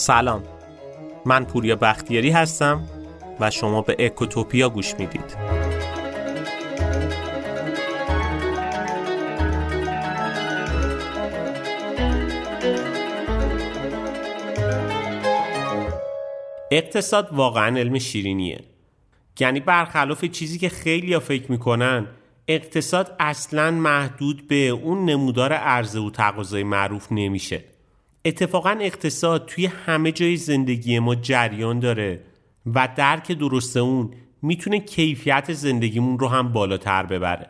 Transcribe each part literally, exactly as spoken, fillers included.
سلام، من پوریا بختیاری هستم و شما به اکوتوپیا گوش میدید. اقتصاد واقعا علم شیرینیه. یعنی برخلاف چیزی که خیلی ها فکر میکنن، اقتصاد اصلاً محدود به اون نمودار عرضه و تقاضای معروف نمیشه. اتفاقاً اقتصاد توی همه جای زندگی ما جریان داره و درک درست اون میتونه کیفیت زندگیمون رو هم بالاتر ببره.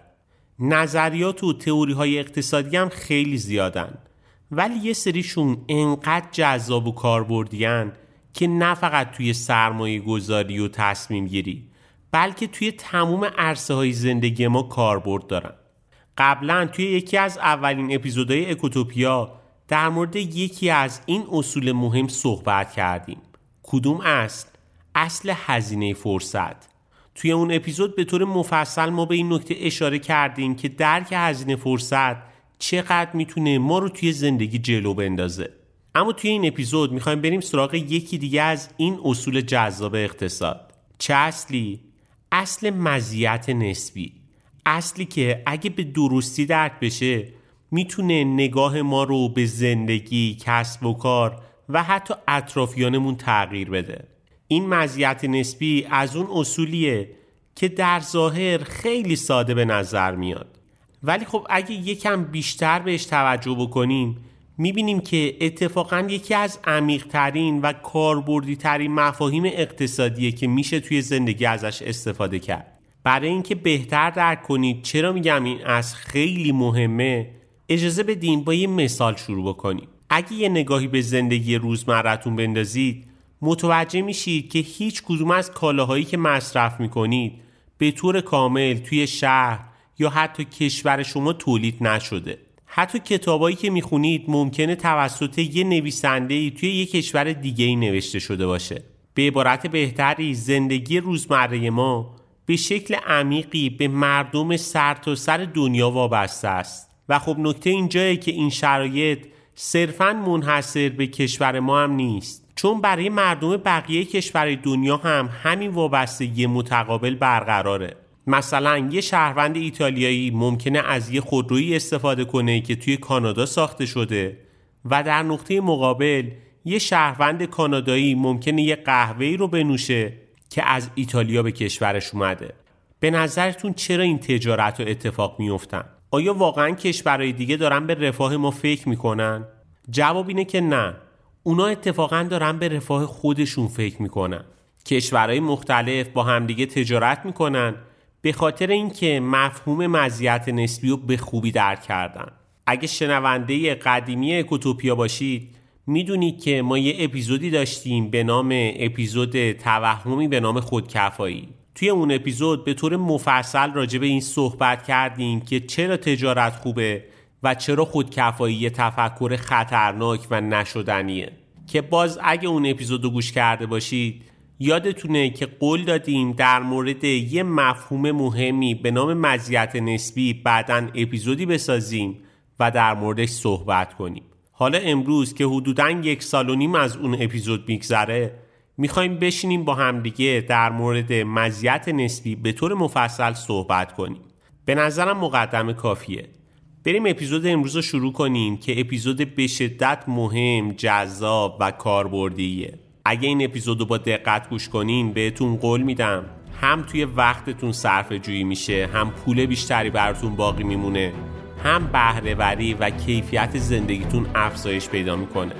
نظریات و تئوری های اقتصادی هم خیلی زیادن، ولی یه سریشون انقدر جذاب و کاربردیان که نه فقط توی سرمایه گذاری و تصمیم گیری، بلکه توی تموم عرصه های زندگی ما کاربرد دارن. قبلا توی یکی از اولین اپیزودهای اکوتوپیا در مورد یکی از این اصول مهم صحبت کردیم. کدوم اصل؟ اصل هزینه فرصت. توی اون اپیزود به طور مفصل ما به این نکته اشاره کردیم که درک هزینه فرصت چقدر میتونه ما رو توی زندگی جلو بندازه. اما توی این اپیزود میخوایم بریم سراغ یکی دیگه از این اصول جذاب اقتصاد. چه اصلی؟ اصل مزیت نسبی. اصلی که اگه به درستی درک بشه میتونه نگاه ما رو به زندگی، کسب و کار و حتی اطرافیانمون تغییر بده. این مزیت نسبی از اون اصولیه که در ظاهر خیلی ساده به نظر میاد، ولی خب اگه یکم بیشتر بهش توجه بکنیم میبینیم که اتفاقاً یکی از عمیق‌ترین و کاربردی‌ترین مفاهیم اقتصادیه که میشه توی زندگی ازش استفاده کرد. برای اینکه بهتر درک کنید چرا میگم این اصل خیلی مهمه، اجازه بدین با یه مثال شروع بکنیم. اگه یه نگاهی به زندگی روزمرتون بندازید، متوجه میشید که هیچ کدوم از کالاهایی که مصرف میکنید به طور کامل توی شهر یا حتی کشور شما تولید نشده. حتی کتابایی که میخونید ممکنه توسط یه نویسنده‌ای توی یه کشور دیگه‌ای نوشته شده باشه. به عبارت بهتری، زندگی روزمره ما به شکل عمیقی به مردم سرتاسر دنیا وابسته است. و خب نکته اینجایه که این شرایط صرفاً منحصر به کشور ما هم نیست، چون برای مردم بقیه کشورهای دنیا هم همین وابستگی متقابل برقراره. مثلا یه شهروند ایتالیایی ممکنه از یه خودرویی استفاده کنه که توی کانادا ساخته شده و در نقطه مقابل یه شهروند کانادایی ممکنه یه قهوه‌ای رو بنوشه که از ایتالیا به کشورش اومده. به نظرتون چرا این تجارت و اتفاق میفتن؟ آیا واقعا کشورهای دیگه دارن به رفاه ما فکر میکنن؟ جواب اینه که نه. اونا اتفاقا دارن به رفاه خودشون فکر میکنن. کشورهای مختلف با همدیگه تجارت میکنن به خاطر اینکه مفهوم مزیت نسبی رو به خوبی درک کردن. اگه شنونده قدیمی اکوتوپیا باشید میدونید که ما یه اپیزودی داشتیم به نام اپیزود توهمی به نام خودکفایی. توی اون اپیزود به طور مفصل راجع به این صحبت کردیم که چرا تجارت خوبه و چرا خودکفایی یه تفکر خطرناک و نشدنیه. که باز اگه اون اپیزودو گوش کرده باشید یادتونه که قول دادیم در مورد یه مفهوم مهمی به نام مزیت نسبی بعداً اپیزودی بسازیم و در موردش صحبت کنیم. حالا امروز که حدوداً یک سال و نیم از اون اپیزود میگذره، میخوایم بشینیم با همدیگه در مورد مزیت نسبی به طور مفصل صحبت کنیم. به نظرم مقدمه کافیه. بریم اپیزود امروز رو شروع کنیم که اپیزود به شدت مهم، جذاب و کاربردیه. اگه این اپیزود رو با دقت گوش کنین بهتون قول میدم هم توی وقتتون صرفه جویی میشه، هم پول بیشتری براتون باقی میمونه، هم بهره وری و کیفیت زندگیتون افزایش پیدا میکنه.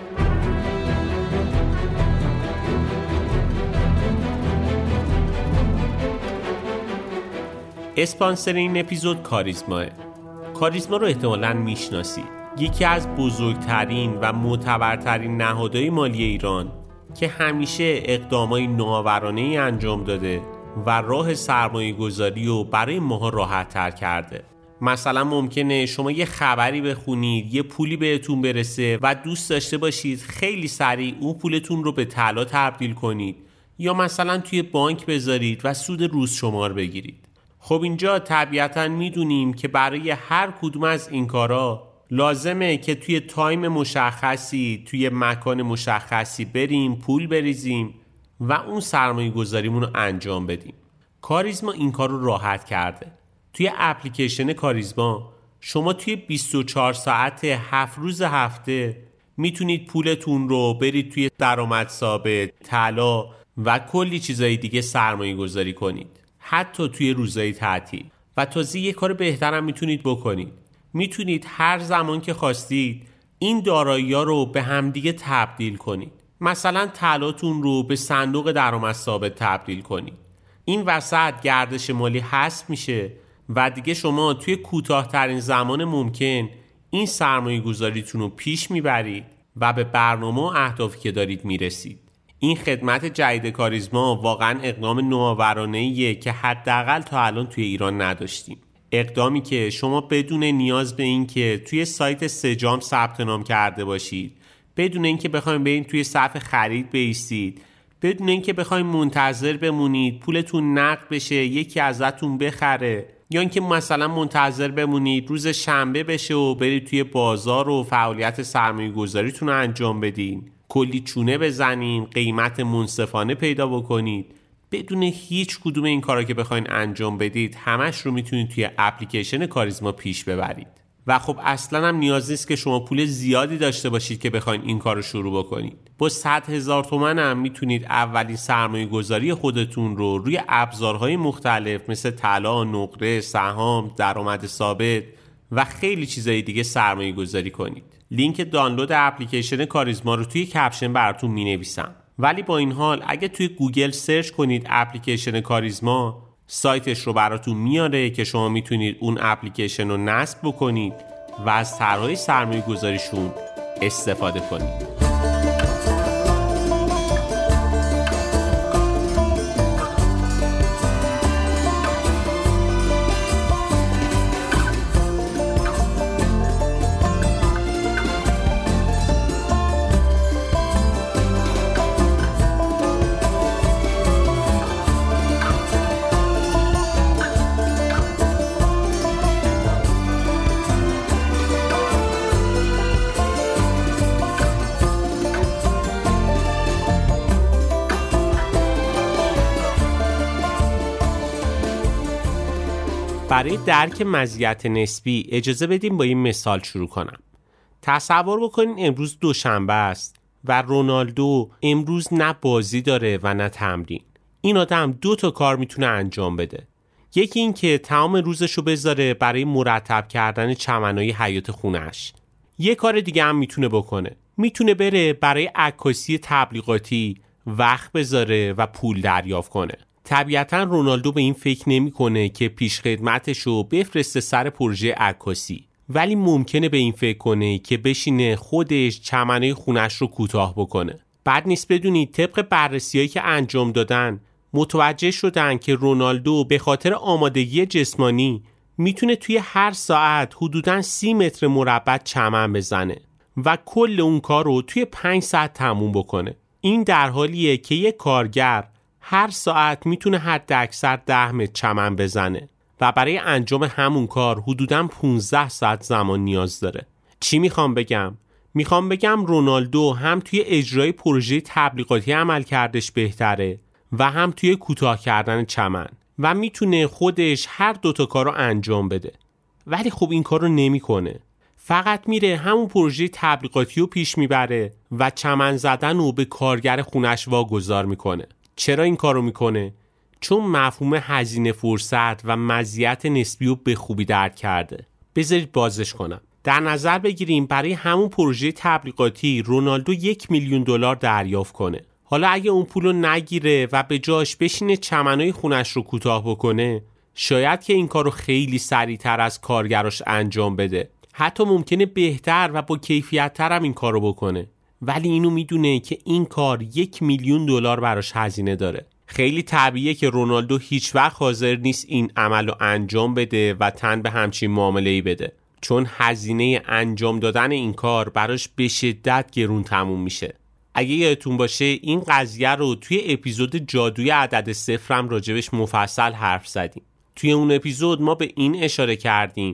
اسپانسر این اپیزود کاریزماه. کاریزما رو احتمالاً میشناسید. یکی از بزرگترین و معتبرترین نهادهای مالی ایران که همیشه اقدامای نوآورانه‌ای انجام داده و راه سرمایه گذاری رو برای ماها راحت تر کرده. مثلا ممکنه شما یه خبری بخونید، یه پولی بهتون برسه و دوست داشته باشید خیلی سریع اون پولتون رو به طلا تبدیل کنید یا مثلا توی بانک بذارید و سود روز شمار بگیرید. خب اینجا طبیعتاً میدونیم که برای هر کدوم از این کارا لازمه که توی تایم مشخصی توی مکان مشخصی بریم، پول بریزیم و اون سرمایه گذاریمون رو انجام بدیم. کاریزما این کار رو راحت کرده. توی اپلیکیشن کاریزما شما توی بیست و چهار ساعت هفت روز هفته میتونید پولتون رو برید توی درآمد ثابت، طلا و کلی چیزای دیگه سرمایه گذاری کنید، حتی توی روزهای تعطیل. و تازه یه کار بهترم میتونید بکنید. میتونید هر زمان که خواستید این دارایی‌ها رو به همدیگه تبدیل کنید. مثلا طلاتون رو به صندوق درآمد ثابت تبدیل کنید. این وسط گردش مالی حذف میشه و دیگه شما توی کوتاه‌ترین زمان ممکن این سرمایه گذاریتون رو پیش میبرید و به برنامه و اهدافی که دارید میرسید. این خدمت جدید کاریزما واقعا اقدام نوآورانه‌ایه که حداقل تا الان توی ایران نداشتیم. اقدامی که شما بدون نیاز به این که توی سایت سجام ثبت نام کرده باشید، بدون اینکه بخواید برید توی صف خرید بایستید، بدون اینکه بخواید منتظر بمونید پولتون نقد بشه یکی ازتون بخره، یا اینکه مثلا منتظر بمونید روز شنبه بشه و برید توی بازار و فعالیت سرمایه گذاریتون رو انجام بدین، کلی چونه بزنین، قیمت منصفانه پیدا بکنید. بدون هیچ کدوم این کارا که بخواین انجام بدید همش رو میتونید توی اپلیکیشن کاریزما پیش ببرید. و خب اصلا هم نیاز نیست که شما پول زیادی داشته باشید که بخواین این کار رو شروع بکنید. با صد هزار تومان هم میتونید اولین سرمایه گذاری خودتون رو روی ابزارهای مختلف مثل طلا، نقره، سهام، درآمد ثابت و خیلی چیزای دیگه سرمایه گذاری کنید. لینک دانلود اپلیکیشن کاریزما رو توی کپشن براتون مینویسم. ولی با این حال اگه توی گوگل سرچ کنید اپلیکیشن کاریزما، سایتش رو براتون میاره که شما میتونید اون اپلیکیشن رو نصب بکنید و از طرحهای سرمایه گذاریشون استفاده کنید. برای درک مزیت نسبی اجازه بدیم با این مثال شروع کنم. تصور بکنین امروز دوشنبه است و رونالدو امروز نه بازی داره و نه تمرین. این آدم دو تا کار میتونه انجام بده. یکی این که تمام روزشو بذاره برای مرتب کردن چمنهای حیاط خونش. یه کار دیگه هم میتونه بکنه. میتونه بره برای عکاسی تبلیغاتی وقت بذاره و پول دریافت کنه. طبیعتاً رونالدو به این فکر نمی‌کنه که پیش خدمتشو بفرسته سر پروژه عکاسی، ولی ممکنه به این فکر کنه که بشینه خودش چمنه خونش رو کوتاه بکنه. بعد نیست بدونید طبق بررسی‌هایی که انجام دادن متوجه شدن که رونالدو به خاطر آمادگی جسمانی میتونه توی هر ساعت حدوداً سی متر مربع چمن بزنه و کل اون کار رو توی پنج ساعت تموم بکنه. این در حالیه که یک کارگر هر ساعت میتونه حد اکثر ده متر چمن بزنه و برای انجام همون کار حدوداً پانزده ساعت زمان نیاز داره. چی میخوام بگم؟ میخوام بگم رونالدو هم توی اجرای پروژه تبلیغاتی عمل کردش بهتره و هم توی کوتاه کردن چمن و میتونه خودش هر دوتا کار رو انجام بده. ولی خب این کار رو نمیکنه. فقط میره همون پروژه تبلیغاتی رو پیش میبره و چمن زدن رو به کارگر خونش واگذار میکنه. چرا این کارو میکنه؟ چون مفهوم هزینه فرصت و مزیت نسبی رو به خوبی درک کرده. بذارید بازش کنم. در نظر بگیریم برای همون پروژه تبلیغاتی رونالدو یک میلیون دلار دریافت کنه. حالا اگه اون پولو نگیره و به جاش بشینه چمنای خونش رو کوتاه بکنه، شاید که این کارو خیلی سریعتر از کارگراش انجام بده. حتی ممکنه بهتر و با کیفیت تر هم این کارو بکنه. ولی اینو میدونه که این کار یک میلیون دلار براش هزینه داره. خیلی طبیعیه که رونالدو هیچ وقت حاضر نیست این عملو انجام بده و تن به همچین معامله‌ای بده، چون هزینه انجام دادن این کار براش به شدت گرون تموم میشه. اگه یادتون باشه این قضیه رو توی اپیزود جادوی عدد صفرم راجبش مفصل حرف زدیم. توی اون اپیزود ما به این اشاره کردیم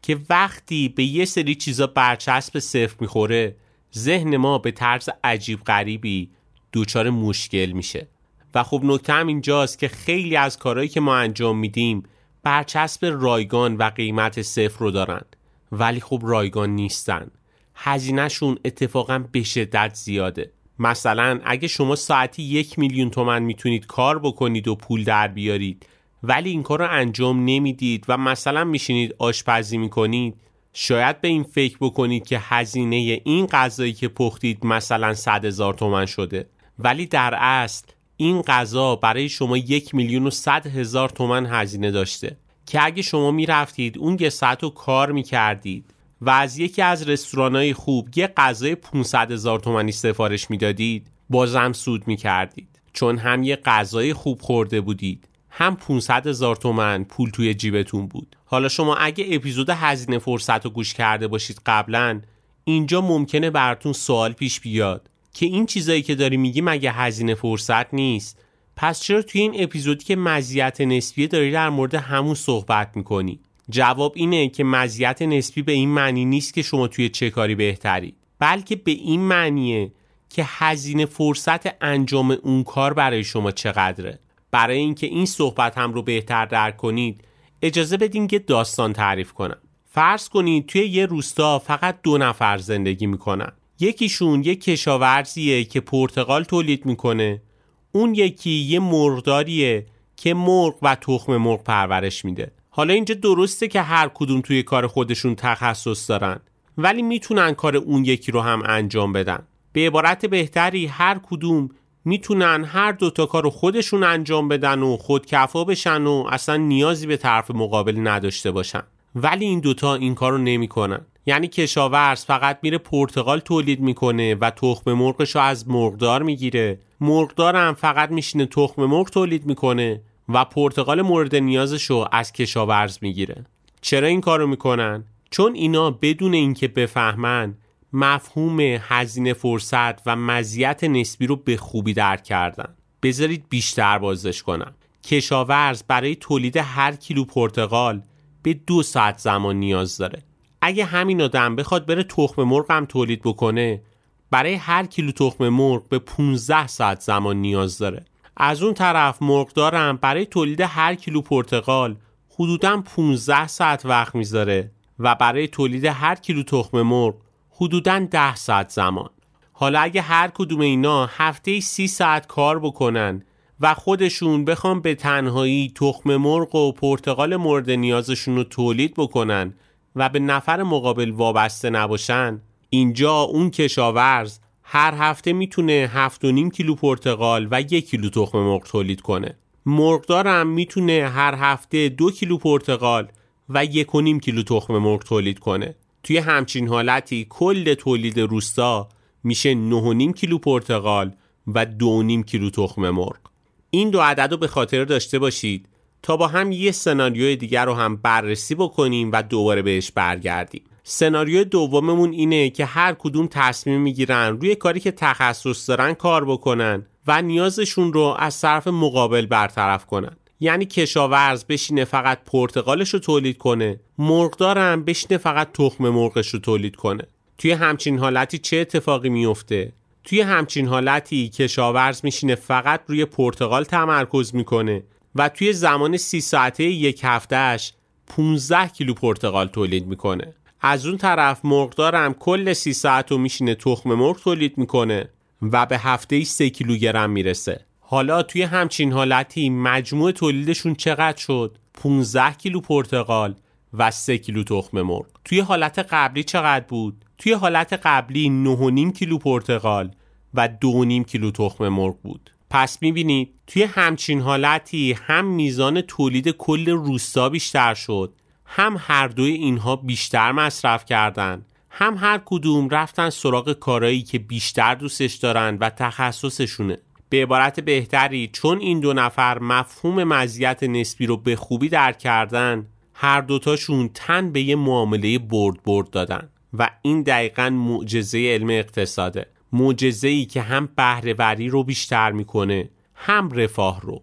که وقتی به یه سری چیزا برچسب صفر میخوره ذهن ما به طرز عجیب غریبی دوچار مشکل میشه. و خب نکته هم اینجاست که خیلی از کارهایی که ما انجام میدیم برچسب رایگان و قیمت صفر رو دارن، ولی خب رایگان نیستن. هزینه‌شون اتفاقا به شدت زیاده. مثلا اگه شما ساعتی یک میلیون تومن میتونید کار بکنید و پول در بیارید، ولی این کار رو انجام نمیدید و مثلا میشینید آشپزی میکنید، شاید به این فکر بکنید که هزینه این غذایی که پختید مثلا صد هزار تومن شده، ولی در اصل این غذا برای شما یک میلیون و صد هزار تومن هزینه داشته که اگه شما میرفتید اون یه ساعت رو کار میکردید و از یکی از رستورانای خوب یه غذای پانصد هزار تومانی سفارش میدادید، بازم سود میکردید، چون هم یه غذای خوب خورده بودید، هم پانصد هزار تومن پول توی جیبتون بود. حالا شما اگه اپیزود هزینه فرصت رو گوش کرده باشید قبلا، اینجا ممکنه براتون سوال پیش بیاد که این چیزایی که داری میگی مگه هزینه فرصت نیست؟ پس چرا توی این اپیزودی که مزیت نسبی داری در مورد همون صحبت میکنی؟ جواب اینه که مزیت نسبی به این معنی نیست که شما توی چه کاری بهتری، بلکه به این معنیه که هزینه فرصت انجام اون کار برای شما چقدره. برای اینکه این صحبت هم رو بهتر درک کنید، اجازه بدین که داستان تعریف کنم. فرض کنید توی یه روستا فقط دو نفر زندگی میکنن. یکیشون یک کشاورزیه که پرتقال تولید میکنه، اون یکی یه مرغداریه که مرغ و تخم مرغ پرورش میده. حالا اینجا درسته که هر کدوم توی کار خودشون تخصص دارن، ولی میتونن کار اون یکی رو هم انجام بدن. به عبارت بهتری هر کدوم میتونن هر دوتا کار رو خودشون انجام بدن و خودکفا بشن و اصلا نیازی به طرف مقابل نداشته باشن. ولی این دوتا این کار رو نمی کنن. یعنی کشاورز فقط میره پرتقال تولید میکنه و تخم مرغش رو از مرغدار میگیره، مرغدار هم فقط میشینه تخم مرغ تولید میکنه و پرتقال مورد نیازش رو از کشاورز میگیره. چرا این کار رو میکنن؟ چون اینا بدون اینکه بفهمن مفهوم هزینه فرصت و مزیت نسبی رو به خوبی درک کردن. بذارید بیشتر بازش کنم. کشاورز برای تولید هر کیلو پرتقال به دو ساعت زمان نیاز داره. اگه همین آدم بخواد بره تخم مرغ هم تولید بکنه، برای هر کیلو تخم مرغ به پانزده ساعت زمان نیاز داره. از اون طرف مرغدارم برای تولید هر کیلو پرتقال حدوداً پانزده ساعت وقت میذاره و برای تولید هر کیلو تخم مرغ حدوداً ده ساعت زمان. حالا اگه هر کدوم اینا هفته سی ساعت کار بکنن و خودشون بخوام به تنهایی تخم مرغ و پرتقال مورد نیازشون رو تولید بکنن و به نفر مقابل وابسته نباشن، اینجا اون کشاورز هر هفته میتونه هفت و نیم کیلو پرتقال و یک کیلو تخم مرغ تولید کنه. مرغدارم میتونه هر هفته دو کیلو پرتقال و یک و نیم کیلو تخم مرغ تولید کنه. توی همچین حالتی کل تولید روستا میشه نه و نیم کیلو پرتقال و دو و نیم کیلو تخم مرغ. این دو عدد رو به خاطر داشته باشید تا با هم یه سناریوی دیگر رو هم بررسی بکنیم و دوباره بهش برگردیم. سناریوی دوممون اینه که هر کدوم تصمیم میگیرن روی کاری که تخصص دارن کار بکنن و نیازشون رو از طرف مقابل برطرف کنن. یعنی کشاورز بشینه فقط پرتقالش رو تولید کنه، مرغدارم بشینه فقط تخم مرغش رو تولید کنه. توی همچین حالتی چه اتفاقی میفته؟ توی همچین حالتی کشاورز میشینه فقط روی پرتقال تمرکز میکنه و توی زمان سی ساعته یک هفتهش پانزده کیلو پرتقال تولید میکنه. از اون طرف مرغدارم کل سی ساعت رو میشینه تخم مرغ تولید میکنه و به هفته‌ای سه کیلوگرم میرسه. حالا توی همچین حالتی مجموع تولیدشون چقدر شد؟ پانزده کیلو پرتقال و سه کیلو تخم مرغ. توی حالت قبلی چقدر بود؟ توی حالت قبلی نه و نیم کیلو پرتقال و دو و نیم کیلو تخم مرغ بود. پس میبینید توی همچین حالتی هم میزان تولید کل روستا بیشتر شد، هم هر دوی اینها بیشتر مصرف کردن، هم هر کدوم رفتن سراغ کارایی که بیشتر دوستش دارن و تخصصشونه. به عبارت بهتری چون این دو نفر مفهوم مزیت نسبی رو به خوبی درک کردن، هر دوتاشون تن به یه معامله برد برد دادن و این دقیقاً معجزه علم اقتصاده. معجزه‌ای که هم بهره‌وری رو بیشتر میکنه، هم رفاه رو.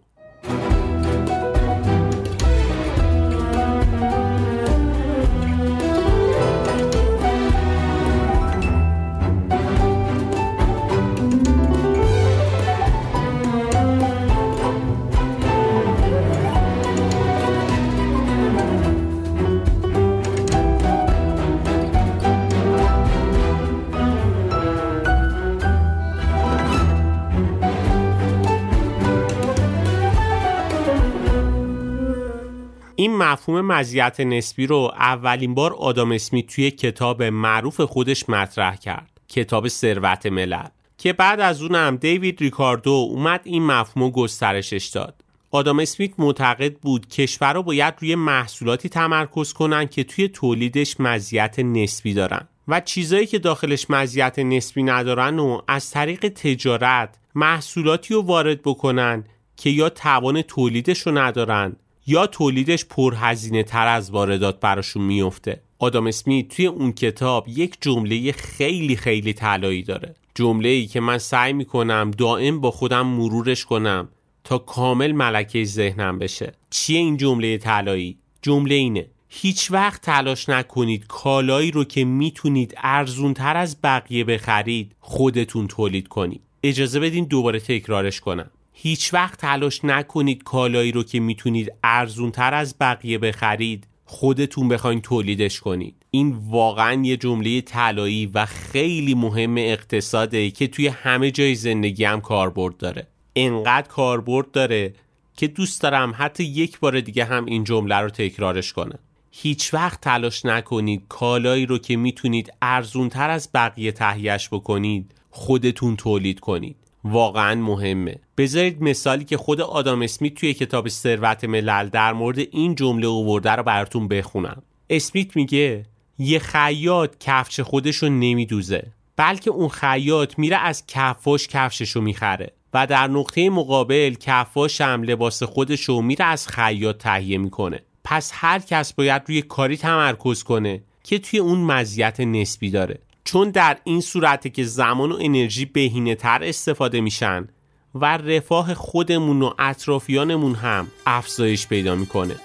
این مفهوم مزیت نسبی رو اولین بار آدام اسمیت توی کتاب معروف خودش مطرح کرد، کتاب ثروت ملل، که بعد از اونم دیوید ریکاردو اومد این مفهوم رو گسترشش داد. آدام اسمیت معتقد بود کشورها باید روی محصولاتی تمرکز کنن که توی تولیدش مزیت نسبی دارن و چیزایی که داخلش مزیت نسبی ندارن و از طریق تجارت محصولاتی رو وارد بکنن که یا توان تولیدش رو ندارن یا تولیدش پرهزینه تر از واردات براشون میفته. آدام اسمیت توی اون کتاب یک جمله خیلی خیلی طلایی داره، جمله‌ای که من سعی میکنم دائم با خودم مرورش کنم تا کامل ملکه ذهنم بشه. چیه این جمله طلایی؟ جمله اینه: هیچ وقت تلاش نکنید کالایی رو که میتونید ارزونتر از بقیه بخرید خودتون تولید کنید. اجازه بدین دوباره تکرارش کنم. هیچ وقت تلاش نکنید کالایی رو که میتونید ارزونتر از بقیه بخرید خودتون بخواید تولیدش کنید. این واقعا یه جمله طلایی و خیلی مهم اقتصاده که توی همه جای زندگی هم کاربرد داره. انقدر کاربرد داره که دوست دارم حتی یک بار دیگه هم این جمله رو تکرارش کنم. هیچ وقت تلاش نکنید کالایی رو که میتونید ارزونتر از بقیه تهیه‌اش بکنید خودتون تولید کنید. واقعا مهمه. بذارید مثالی که خود آدام اسمیت توی کتاب ثروت ملل در مورد این جمله آورده رو براتون بخونم. اسمیت میگه یه خیاط کفش خودشو نمیدوزه، بلکه اون خیاط میره از کفاش کفششو میخره و در نقطه مقابل کفاش هم لباس خودشو میره از خیاط تهیه میکنه. پس هر کس باید روی کاری تمرکز کنه که توی اون مزیت نسبی داره، چون در این صورته که زمان و انرژی بهینه تر استفاده میشن و رفاه خودمون و اطرافیانمون هم افزایش پیدا میکنه.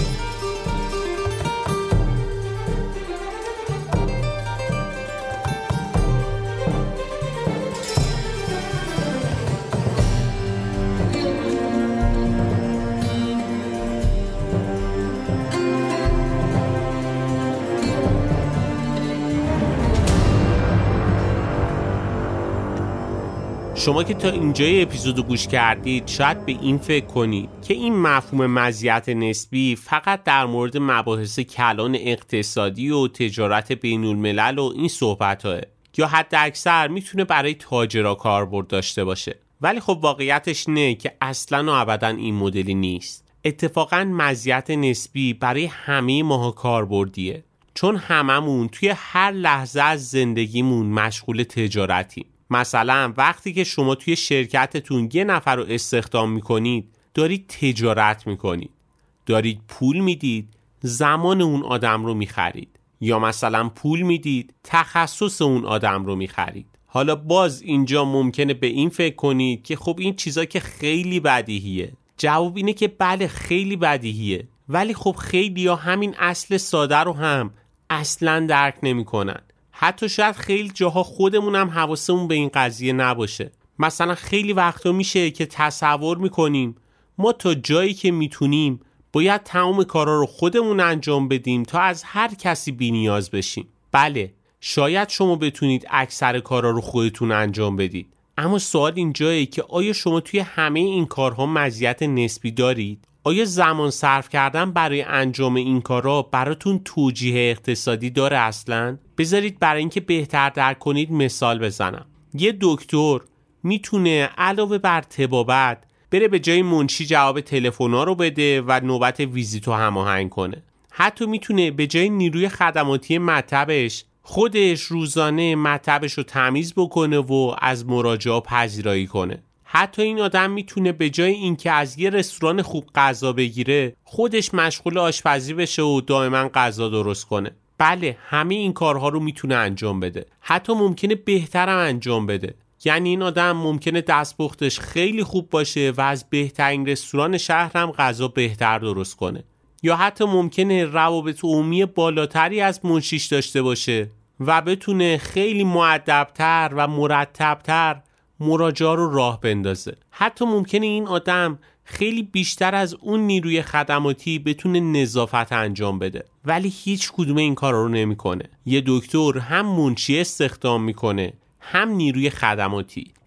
شما که تا اینجای اپیزودو گوش کردید شاید به این فکر کنید که این مفهوم مزیت نسبی فقط در مورد مباحث کلان اقتصادی و تجارت بین الملل و این صحبت‌ها، یا حد اکثر میتونه برای تاجرها کاربرد داشته باشه. ولی خب واقعیتش نه که اصلاً و ابداً این مدلی نیست. اتفاقاً مزیت نسبی برای همه ماها کاربردیه، چون هممون توی هر لحظه از زندگیمون مشغول تجارتیم. مثلا وقتی که شما توی شرکتتون یه نفر رو استخدام میکنید دارید تجارت میکنید، دارید پول میدید زمان اون آدم رو میخرید، یا مثلا پول میدید تخصص اون آدم رو میخرید. حالا باز اینجا ممکنه به این فکر کنید که خب این چیزا که خیلی بدیهیه. جواب اینه که بله خیلی بدیهیه، ولی خب خیلی ها همین اصل ساده رو هم اصلا درک نمی کنن. حتی شاید خیلی جاها خودمون هم حواسمون به این قضیه نباشه. مثلا خیلی وقتا میشه که تصور میکنیم ما تا جایی که میتونیم باید تمام کارا رو خودمون انجام بدیم تا از هر کسی بی نیاز بشیم. بله شاید شما بتونید اکثر کارا رو خودتون انجام بدید، اما سوال اینجایه که آیا شما توی همه این کارها مزیت نسبی دارید؟ آیا زمان صرف کردن برای انجام این کارا براتون توجیه اقتصادی داره اصلاً؟ بذارید برای اینکه بهتر درک کنید مثال بزنم. یه دکتر میتونه علاوه بر طبابت بره به جای منشی جواب تلفن‌ها رو بده و نوبت ویزیتو هماهنگ کنه. حتی میتونه به جای نیروی خدماتی مطبش خودش روزانه مطبش رو تمیز بکنه و از مراجعا پذیرایی کنه. حتی این آدم میتونه به جای اینکه از یه رستوران خوب غذا بگیره خودش مشغول آشپزی بشه و دائما غذا درست کنه. بله همه این کارها رو میتونه انجام بده، حتی ممکنه بهترم انجام بده. یعنی این آدم ممکنه دستپختش خیلی خوب باشه و از بهترین رستوران شهر هم غذا بهتر درست کنه، یا حتی ممکنه روابط عمومی بالاتری از منشیش داشته باشه و بتونه خیلی مؤدب‌تر و مرتب‌تر مراجعه رو راه بندازه. حتی ممکنه این آدم خیلی بیشتر از اون نیروی خدماتی بتونه نظافت انجام بده، ولی هیچ کدوم این کارا رو نمیکنه. یه دکتر هم منشی استخدام میکنه هم نیروی خدماتی،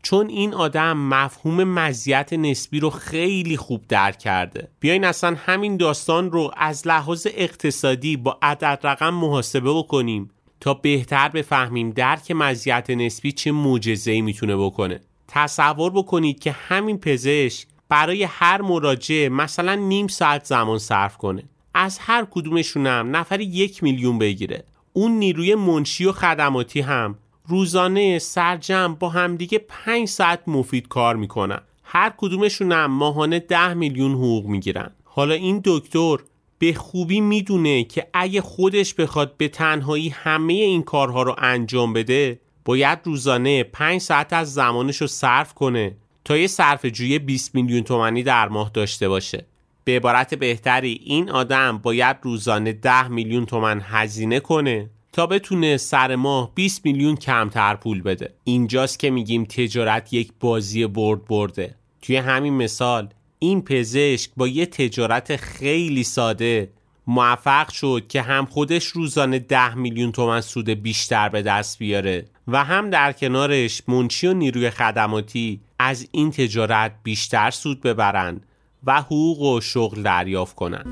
چون این آدم مفهوم مزیت نسبی رو خیلی خوب درک کرده. بیاین اصلا همین داستان رو از لحاظ اقتصادی با عدد رقم محاسبه بکنیم تا بهتر بفهمیم درک مزیت نسبی چه معجزه‌ای میتونه بکنه. تصور بکنید که همین پزشک برای هر مراجعه مثلا نیم ساعت زمان صرف کنه، از هر کدومشون هم نفری یک میلیون بگیره. اون نیروی منشی و خدماتی هم روزانه سرجم با همدیگه پنج ساعت مفید کار میکنن، هر کدومشون هم ماهانه ده میلیون حقوق میگیرن. حالا این دکتر به خوبی میدونه که اگه خودش بخواد به تنهایی همه این کارها رو انجام بده باید روزانه پنج ساعت از زمانش رو صرف کنه تا یه صرفه‌جویی بیست میلیون تومانی در ماه داشته باشه. به عبارت بهتری این آدم باید روزانه ده میلیون تومان هزینه کنه تا بتونه سر ماه بیست میلیون کمتر پول بده. اینجاست که میگیم تجارت یک بازی برد برده. توی همین مثال این پزشک با یه تجارت خیلی ساده موفق شد که هم خودش روزانه ده میلیون تومان سود بیشتر به دست بیاره و هم در کنارش منشی و نیروی خدماتی از این تجارت بیشتر سود ببرن و حقوق و شغل دریافت کنن.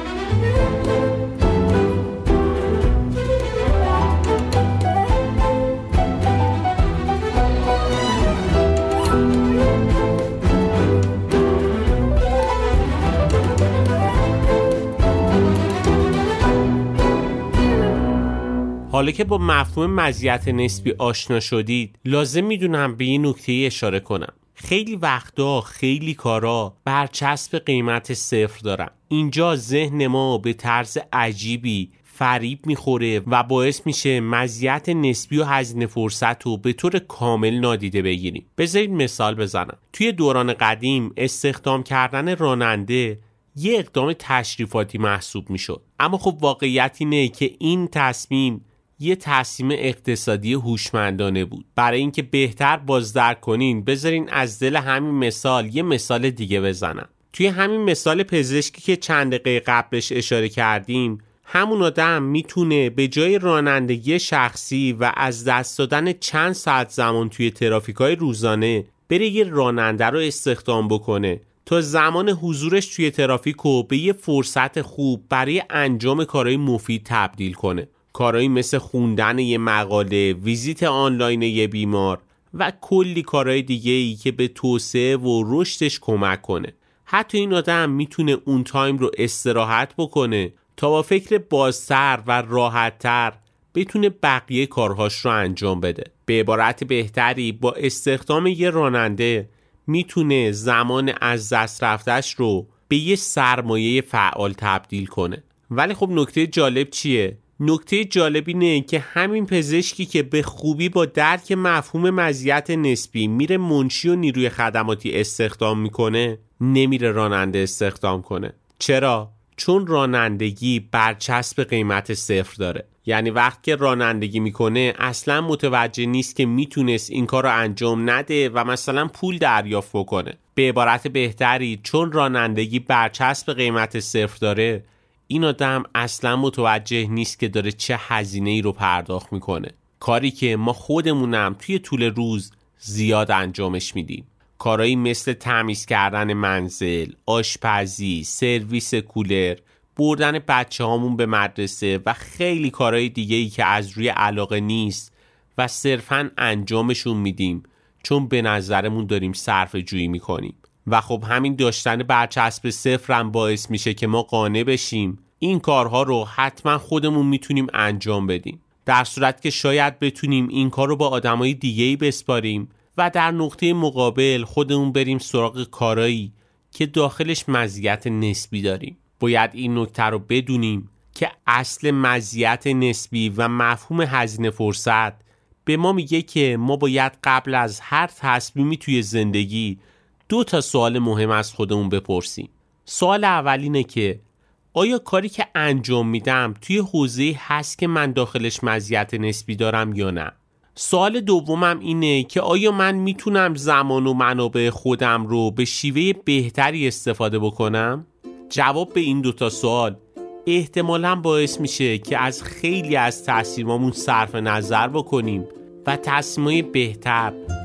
حالا که با مفهوم مزیت نسبی آشنا شدید، لازم میدونم به این نکته اشاره کنم. خیلی وقتا خیلی کارا برچسب قیمت صفر دارن. اینجا ذهن ما به طرز عجیبی فریب میخوره و باعث میشه مزیت نسبی و هزینه فرصت رو به طور کامل نادیده بگیریم. بذارید مثال بزنم. توی دوران قدیم استخدام کردن راننده یه اقدام تشریفاتی محسوب میشد، اما خب واقعیت اینه که این تصمیم یه تصمیم اقتصادی هوشمندانه بود. برای اینکه بهتر بازدرک کنین بذارین از دل همین مثال یه مثال دیگه بزنم. توی همین مثال پزشکی که چند دقیقه قبلش اشاره کردیم، همون آدم میتونه به جای رانندگی شخصی و از دست دادن چند ساعت زمان توی ترافیکای روزانه بره یه راننده رو استخدام بکنه تا زمان حضورش توی ترافیک رو به یه فرصت خوب برای انجام کارهای مفید تبدیل کنه. کارهایی مثل خوندن یه مقاله، ویزیت آنلاین یه بیمار و کلی کارهای دیگه‌ای که به توسعه و رشدش کمک کنه. حتی این آدم میتونه اون تایم رو استراحت بکنه تا با فکر بازتر و راحت‌تر بتونه بقیه کارهاش رو انجام بده. به عبارت بهتری با استخدام یه راننده میتونه زمان از دست رفتش رو به یه سرمایه فعال تبدیل کنه. ولی خب نکته جالب چیه؟ نکته جالب اینه که همین پزشکی که به خوبی با درک مفهوم مزیت نسبی میره منشی و نیروی خدماتی استخدام میکنه، نمیره راننده استخدام کنه. چرا؟ چون رانندگی برچسب قیمت صفر داره. یعنی وقتی که رانندگی میکنه اصلا متوجه نیست که میتونست این کار رو انجام نده و مثلا پول دریافت بکنه. به عبارت بهتری چون رانندگی برچسب قیمت صفر داره، این آدم اصلا متوجه نیست که داره چه هزینه‌ای رو پرداخت میکنه. کاری که ما خودمونم توی طول روز زیاد انجامش میدیم. کارهایی مثل تمیز کردن منزل، آشپزی، سرویس کولر، بردن بچه هامون به مدرسه و خیلی کارهای دیگه‌ای که از روی علاقه نیست و صرفاً انجامشون میدیم چون به نظرمون داریم صرفه جویی میکنیم. و خب همین داشتن برچسب صفر هم باعث میشه که ما قانع بشیم این کارها رو حتما خودمون میتونیم انجام بدیم، در صورت که شاید بتونیم این کار رو با آدمای دیگه‌ای بسپاریم و در نقطه مقابل خودمون بریم سراغ کارایی که داخلش مزیت نسبی داریم. باید این نکته رو بدونیم که اصل مزیت نسبی و مفهوم هزینه فرصت به ما میگه که ما باید قبل از هر تصمیمی توی زندگی دو تا سوال مهم از خودمون بپرسیم. سوال اول اینه که آیا کاری که انجام میدم توی حوزه‌ای هست که من داخلش مزیت نسبی دارم یا نه؟ سوال دومم اینه که آیا من میتونم زمان و منابع خودم رو به شیوه بهتری استفاده بکنم؟ جواب به این دوتا سوال احتمالاً باعث میشه که از خیلی از تصمیمامون صرف نظر بکنیم و تصمیمای بهتر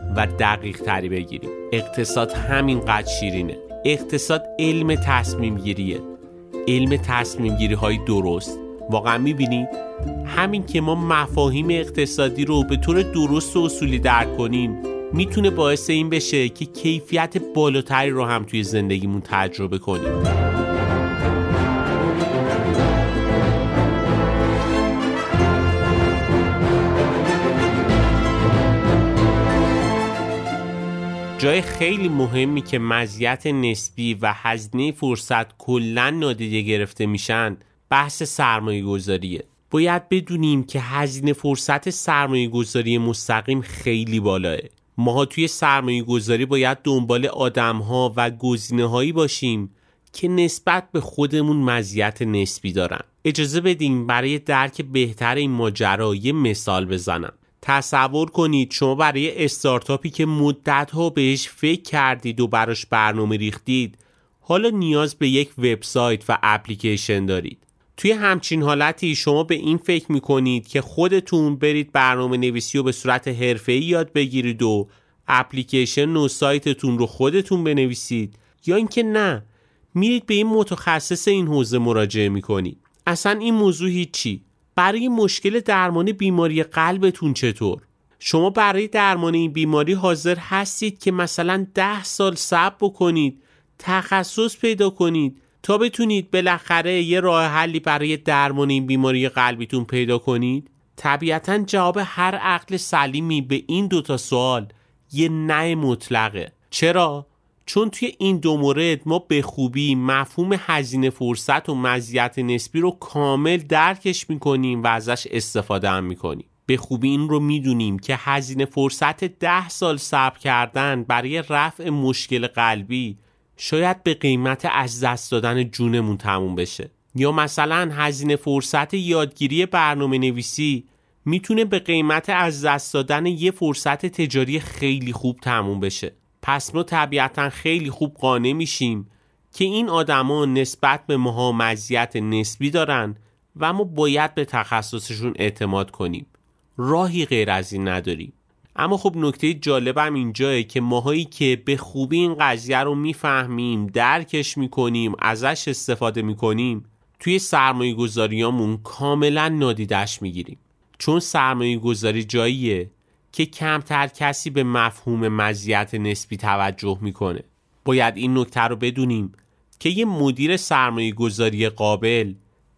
و دقیق تری بگیریم، اقتصاد همینقدر شیرینه. اقتصاد علم تصمیم گیریه، علم تصمیم گیری های درست. واقعا میبینید همین که ما مفاهیم اقتصادی رو به طور درست و اصولی درک کنیم میتونه باعث این بشه که کیفیت بالاتری رو هم توی زندگیمون تجربه کنیم. جای خیلی مهمی که مزیت نسبی و هزینه فرصت کلاً نادیده گرفته میشن بحث سرمایه گذاریه. باید بدونیم که هزینه فرصت سرمایه گذاری مستقیم خیلی بالاه. ماها توی سرمایه گذاری باید دنبال آدم ها و گزینه هایی باشیم که نسبت به خودمون مزیت نسبی دارن. اجازه بدیم برای درک بهتر این ماجرا یه مثال بزنم. تصور کنید شما برای استارتاپی که مدت‌ها بهش فکر کردید و براش برنامه ریختید حالا نیاز به یک وبسایت و اپلیکیشن دارید. توی همچین حالتی شما به این فکر میکنید که خودتون برید برنامه نویسی رو به صورت حرفه‌ای یاد بگیرید و اپلیکیشن و سایتتون رو خودتون بنویسید، یا اینکه نه میرید به این متخصص این حوزه مراجعه میکنید. اصلا این موضوع هیچی. برای مشکل درمان بیماری قلبتون چطور؟ شما برای درمان این بیماری حاضر هستید که مثلا ده سال صبر بکنید، تخصص پیدا کنید تا بتونید بالاخره یه راه حلی برای درمان این بیماری قلبیتون پیدا کنید؟ طبیعتاً جواب هر عقل سلیمی به این دوتا سوال یه نه مطلقه. چرا؟ چون توی این دو مورد ما به خوبی مفهوم هزینه فرصت و مزیت نسبی رو کامل درکش میکنیم و ازش استفاده هم میکنیم. به خوبی این رو میدونیم که هزینه فرصت ده سال صبر کردن برای رفع مشکل قلبی شاید به قیمت از دست دادن جونمون تموم بشه، یا مثلا هزینه فرصت یادگیری برنامه نویسی میتونه به قیمت از دست دادن یه فرصت تجاری خیلی خوب تموم بشه. پس ما طبیعتا خیلی خوب قانع میشیم که این آدما نسبت به ماها مزیت نسبی دارن و ما باید به تخصصشون اعتماد کنیم. راهی غیر از این نداریم. اما خب نکته جالبم اینجایه که ماهایی که به خوبی این قضیه رو میفهمیم، درکش میکنیم، ازش استفاده میکنیم، توی سرمایه گذاریامون کاملا نادیدش میگیریم. چون سرمایه گذاری جاییه که کمتر کسی به مفهوم مزیت نسبی توجه میکنه. باید این نکته رو بدونیم که یه مدیر سرمایه گذاری قابل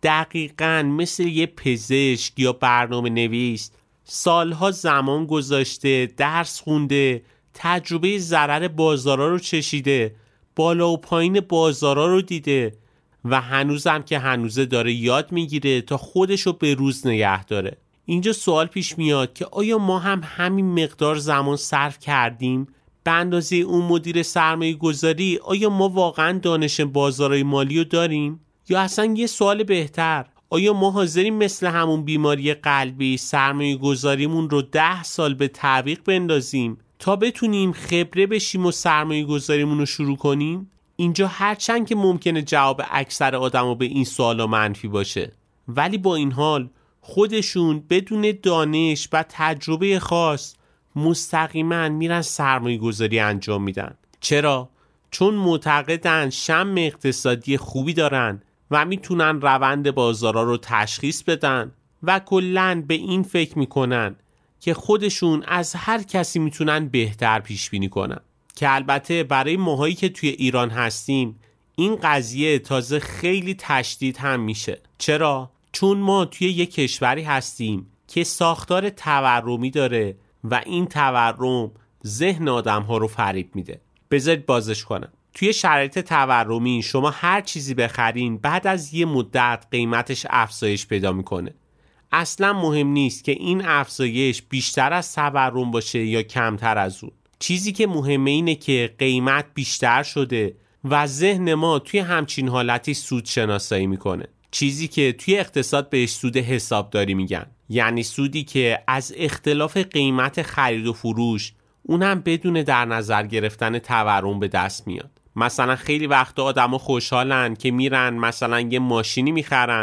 دقیقاً مثل یه پزشک یا برنامه نویس سالها زمان گذاشته، درس خونده، تجربه ضرر بازارا رو چشیده، بالا و پایین بازارا رو دیده و هنوزم که هنوزه داره یاد میگیره تا خودشو به روز نگه داره. اینجا سوال پیش میاد که آیا ما هم همین مقدار زمان صرف کردیم به اندازه اون مدیر سرمایه گذاری؟ آیا ما واقعا دانش بازارهای مالی رو داریم؟ یا اصلا یه سوال بهتر، آیا ما حاضریم مثل همون بیماری قلبی سرمایه گذاریمون رو ده سال به تعویق بندازیم تا بتونیم خبره بشیم و سرمایه گذاریمون رو شروع کنیم؟ اینجا هرچند که ممکنه جواب اکثر آدما به این سوالا منفی باشه، ولی با این حال خودشون بدون دانش و تجربه خاص مستقیما میرن سرمایه گذاری انجام میدن. چرا؟ چون معتقدن شم اقتصادی خوبی دارن و میتونن روند بازارا رو تشخیص بدن و کلاً به این فکر میکنن که خودشون از هر کسی میتونن بهتر پیش بینی کنن. که البته برای ماهایی که توی ایران هستیم این قضیه تازه خیلی تشدید هم میشه. چرا؟ چون ما توی یک کشوری هستیم که ساختار تورمی داره و این تورم ذهن آدم ها رو فریب میده. بذارید بازش کنم. توی شرایط تورمی شما هر چیزی بخرین بعد از یه مدت قیمتش افزایش پیدا میکنه. اصلا مهم نیست که این افزایش بیشتر از تورم باشه یا کمتر از اون. چیزی که مهمه اینه که قیمت بیشتر شده و ذهن ما توی همچین حالتی سود شناسایی میکنه. چیزی که توی اقتصاد بهش سود حسابداری میگن، یعنی سودی که از اختلاف قیمت خرید و فروش اونم بدون در نظر گرفتن تورم به دست میاد. مثلا خیلی وقتا آدما خوشحالن که میرن مثلا یه ماشینی میخرن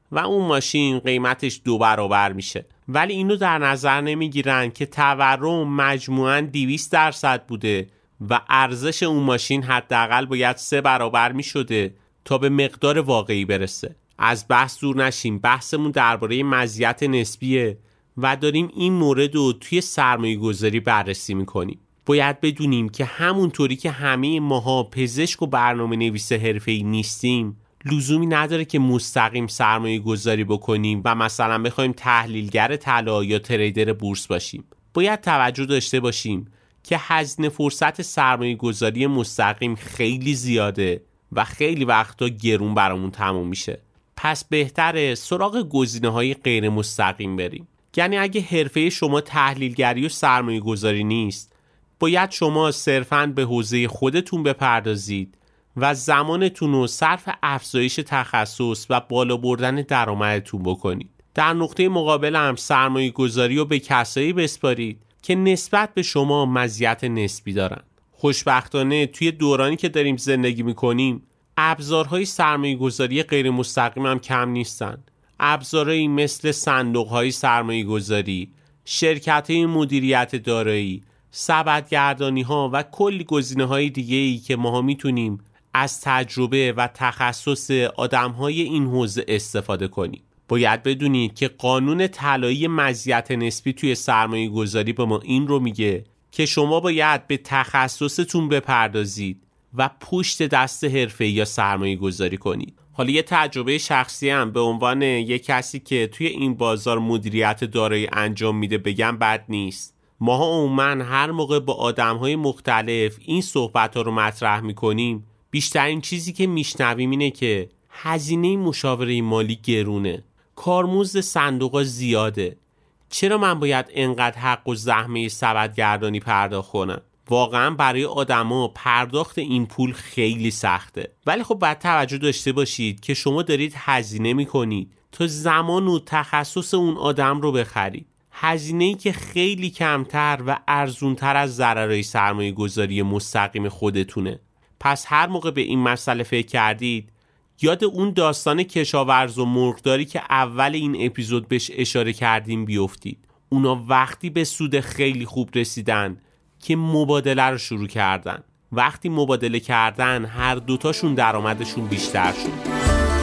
و اون ماشین قیمتش دو برابر میشه. ولی اینو در نظر نمیگیرن که تورم مجموعاً دویست درصد بوده و ارزش اون ماشین حداقل باید سه برابر میشده تا به مقدار واقعی برسه. از بحث دور نشیم، بحثمون درباره مزیت نسبیه و داریم این مورد رو توی سرمایه گذاری بررسی میکنیم. باید بدونیم که همونطوری که همه ماها پزشک و برنامه نویس حرفه‌ای نیستیم، لزومی نداره که مستقیم سرمایه گذاری بکنیم و مثلا بخوایم تحلیلگر طلا یا تریدر بورس باشیم. باید توجه داشته باشیم که هزینه فرصت سرمایه گذاری مستقیم خیلی زیاده و خیلی وقتا گرون برامون تموم میشه. پس بهتره سراغ گزینه‌های غیر مستقیم بریم. یعنی اگه حرفه شما تحلیلگری و سرمایه گذاری نیست، باید شما صرفاً به حوزه خودتون بپردازید و زمانتون رو صرف افزایش تخصص و بالا بردن درآمدتون بکنید. در نقطه مقابل هم سرمایه گذاری رو به کسایی بسپارید که نسبت به شما مزیت نسبی دارن. خوشبختانه توی دورانی که داریم زندگی میکنیم، ابزارهای سرمایه گذاری غیر مستقیم هم کم نیستن. ابزارهایی مثل صندوق‌های سرمایه گذاری، شرکت‌های مدیریت دارایی، سبدگردانی‌ها و کلی گزینه‌های دیگه‌ای که ماها میتونیم از تجربه و تخصص آدم‌های این حوزه استفاده کنیم. باید بدونید که قانون طلایی مزیت نسبی توی سرمایه گذاری به ما این رو میگه که شما باید به تخصصتون بپردازید و پشت دست حرفه‌ای یا سرمایه گذاری کنید. حالا یه تجربه شخصی هم به عنوان یه کسی که توی این بازار مدیریت دارایی انجام میده بگم بد نیست. ماها عموماً هر موقع با آدم‌های مختلف این صحبت‌ها رو مطرح می‌کنیم، بیشترین چیزی که میشنویم اینه که هزینه مشاوره مالی گرونه، کارمزد صندوق‌ها زیاده، چرا من باید انقدر حق و زحمه سبدگردانی پرداخت کنم؟ واقعا برای آدما پرداخت این پول خیلی سخته. ولی خب باید توجه داشته باشید که شما دارید هزینه میکنید تا زمان و تخصص اون آدم رو بخرید. هزینه‌ای که خیلی کمتر و ارزونتر از ضررهای سرمایه گذاری مستقیم خودتونه. پس هر موقع به این مسئله فکر کردید، یاد اون داستان کشاورز و مرغداری که اول این اپیزود بهش اشاره کردیم بیفتید. اونا وقتی به سود خیلی خوب رسیدن که مبادله رو شروع کردن. وقتی مبادله کردن هر دوتاشون درآمدشون بیشتر شد.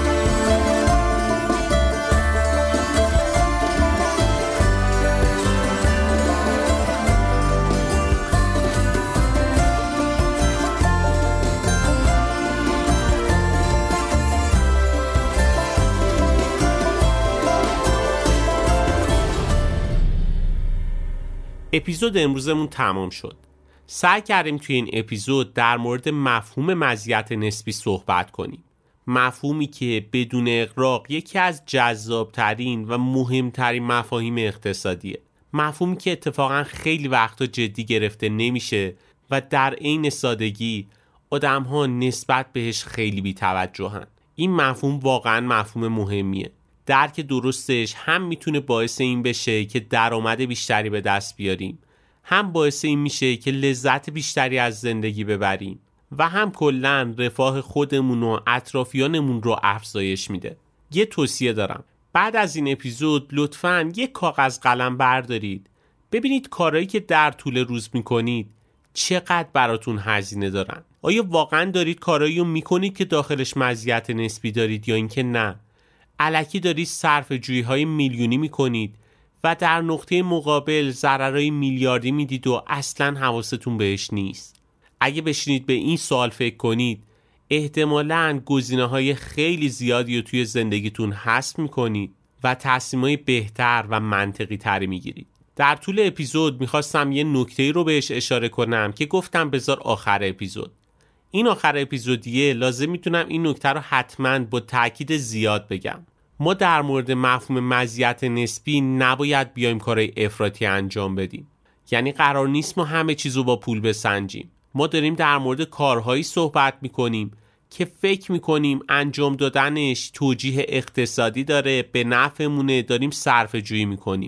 اپیزود امروزمون تمام شد. سعی کردیم توی این اپیزود در مورد مفهوم مزیت نسبی صحبت کنیم. مفهومی که بدون اغراق یکی از جذابترین و مهمترین مفاهیم اقتصادیه. مفهومی که اتفاقا خیلی وقتا جدی گرفته نمیشه و در عین سادگی آدم‌ها نسبت بهش خیلی بی‌توجهن. این مفهوم واقعا مفهوم مهمیه. درک درستش هم میتونه باعث این بشه که درآمد بیشتری به دست بیاریم، هم باعث این میشه که لذت بیشتری از زندگی ببریم و هم کلاً رفاه خودمون و اطرافیانمون رو افزایش میده. یه توصیه دارم، بعد از این اپیزود لطفاً یه کاغذ قلم بردارید، ببینید کارهایی که در طول روز میکنید چقدر براتون هزینه دارن. آیا واقعاً دارید کارهایی رو میکنید که داخلش مزیت نسبی دارید یا اینکه نه الکی دارید صرفه جویی های میلیونی میکنید و در نقطه مقابل ضررهای میلیاردی میدید و اصلاً حواستون بهش نیست؟ اگه بشینید به این سوال فکر کنید، احتمالاً گزینه‌های خیلی زیادی رو توی زندگیتون حذف میکنید و تصمیمای بهتر و منطقی تری میگیرید. در طول اپیزود میخواستم یه نکته‌ای رو بهش اشاره کنم که گفتم بذار آخر اپیزود. این آخر اپیزودیه لازم میتونم این نکته رو حتما با تاکید زیاد بگم. ما در مورد مفهوم مزیت نسبی نباید بیایم کارهای افراطی انجام بدیم. یعنی قرار نیست ما همه چیزو با پول بسنجیم. ما داریم در مورد کارهایی صحبت میکنیم که فکر میکنیم انجام دادنش توجیه اقتصادی داره، به نفعمونه، داریم صرفه جویی میکنیم.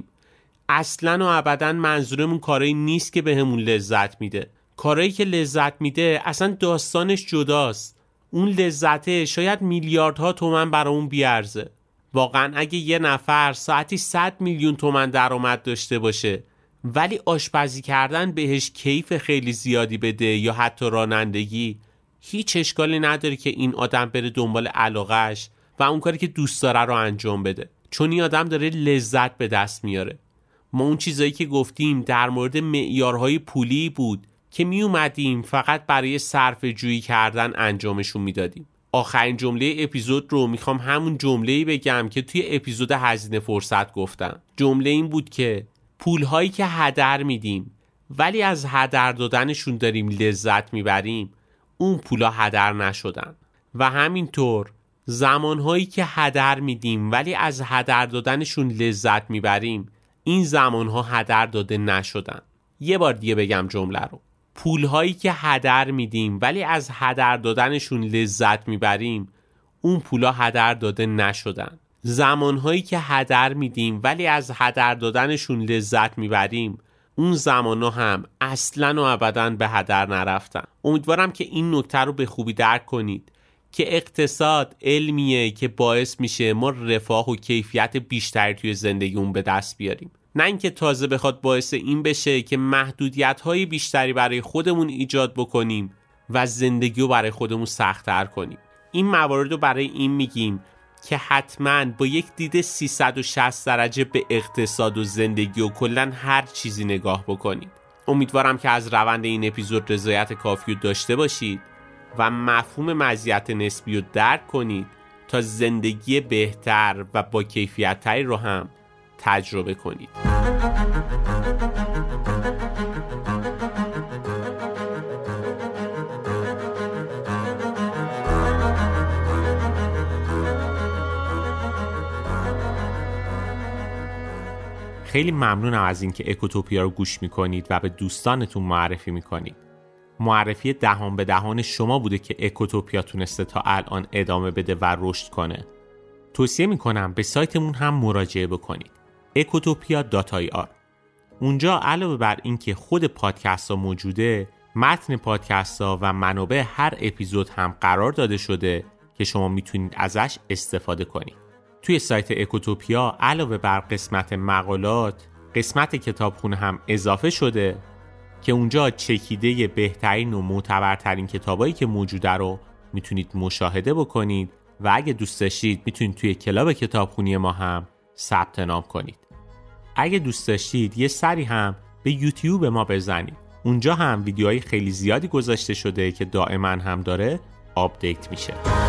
اصلاً و ابداً منظورمون کارهایی نیست که بهمون لذت میده. کارهایی که لذت میده اصلا داستانش جداست. اون لذته شاید میلیاردها تومان برای اون بیارزه. واقعا اگه یه نفر ساعتی صد میلیون تومان درآمد داشته باشه ولی آشپزی کردن بهش کیف خیلی زیادی بده یا حتی رانندگی، هیچ اشکالی نداره که این آدم بره دنبال علاقهش و اون کاری که دوست داره رو انجام بده، چون این آدم داره لذت به دست میاره. ما اون چیزایی که گفتیم در مورد معیارهای پولی بود که می اومدیم فقط برای صرفه جویی کردن انجامشون میدادیم. آخرین جمله اپیزود رو میخوام همون جمله‌ای بگم که توی اپیزود هزینه فرصت گفتم. جمله این بود که پولهایی که هدر میدیم ولی از هدر دادنشون داریم لذت میبریم، اون پولا هدر نشدن. و همینطور زمانهایی که هدر میدیم ولی از هدر دادنشون لذت میبریم، این زمانها هدر داده نشدن. یه بار دیگه بگم جمله رو. پولهایی که هدر میدیم ولی از هدر دادنشون لذت میبریم، اون پولا هدر داده نشدن. زمانهایی که هدر میدیم ولی از هدر دادنشون لذت میبریم، اون زمانها هم اصلاً و ابداً به هدر نرفتن. امیدوارم که این نکته رو به خوبی درک کنید که اقتصاد علمیه که باعث میشه ما رفاه و کیفیت بیشتری توی زندگیمون به دست بیاریم، نه اینکه تازه بخواد باعث این بشه که محدودیت‌های بیشتری برای خودمون ایجاد بکنیم و زندگی رو برای خودمون سخت‌تر کنیم. این موارد رو برای این میگیم که حتماً با یک دید سیصد و شصت درجه به اقتصاد و زندگی و کلاً هر چیزی نگاه بکنید. امیدوارم که از روند این اپیزود رضایت کافی رو داشته باشید و مفهوم مزیت نسبی رو درک کنید تا زندگی بهتر و با کیفیت‌تری رو هم تجربه کنید. خیلی ممنونم از اینکه اکوتوپیا رو گوش میکنید و به دوستانتون معرفی میکنید. معرفی دهان به دهان شما بوده که اکوتوپیا تونسته تا الان ادامه بده و رشد کنه. توصیه میکنم به سایتمون هم مراجعه بکنید. اکوتوپیا دات آی آر. اونجا علاوه بر این که خود پادکست ها موجوده، متن پادکست ها و منابع هر اپیزود هم قرار داده شده که شما میتونید ازش استفاده کنید. توی سایت اکوتوپیا علاوه بر قسمت مقالات، قسمت کتابخونه هم اضافه شده که اونجا چکیده بهترین و معتبرترین کتابایی که موجوده رو میتونید مشاهده بکنید و اگه دوست داشتید میتونید توی کلاب کتابخونی ما هم ثبت نام کنید. اگه دوست داشتید یه سری هم به یوتیوب ما بزنید. اونجا هم ویدیوهای خیلی زیادی گذاشته شده که دائما هم داره آپدیت میشه.